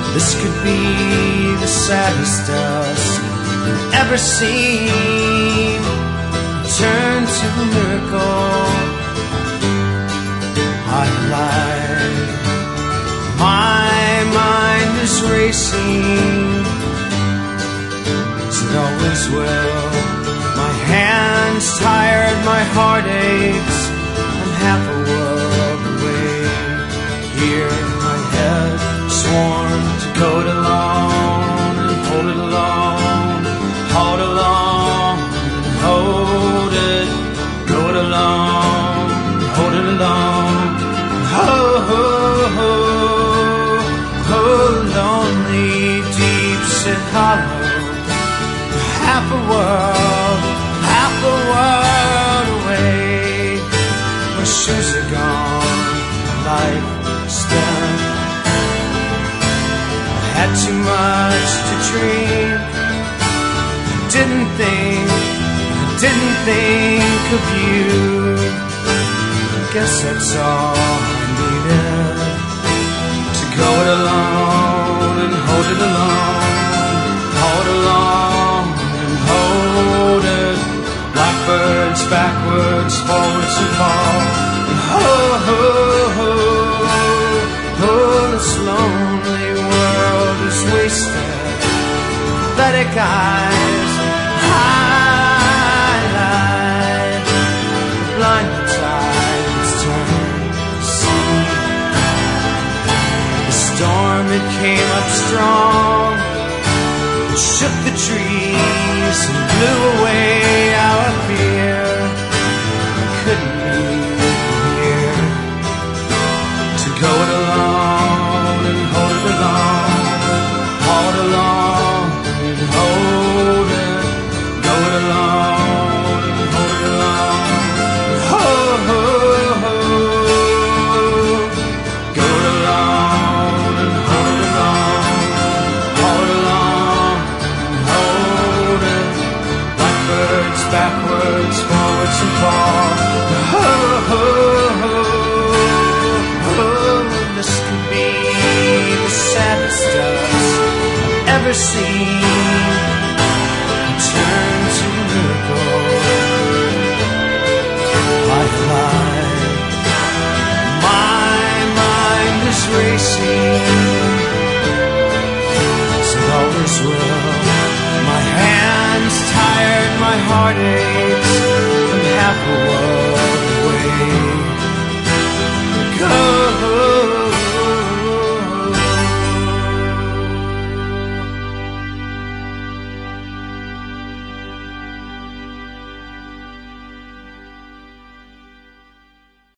This could be the saddest dusk I've ever seen. Turn to a miracle. I lied. My mind is racing, as it always will. My hands tired, my heart aches. I'm half a world away. Here in my head, sworn to go it alone and hold it alone, hold along and hold it, go it alone, hold it alone, lonely, deep, sit hollow, half a world away. My shoes are gone, life is done. I had too much to drink. I didn't think of you. I guess that's all I needed, to go it alone and hold it alone, hold along and hold it. Blackbirds backwards, forwards and fall. This lonely world is wasted. Pathetic eyes highlight blinded eyes turn to sea. The storm, it came up strong, it shook the trees and blew away our fear. I couldn't be here to go it alone and hold it alone, hold along and hold it, go it alone and hold it alone, go it alone and hold it alone, hold along and hold it. Blackbirds backwards, forwards and fall. This could be the saddest dusk I've ever seen. Turn to a miracle. I lied. My mind is racing, as it always will. My hands tired, my heart aches. I'm half a world away.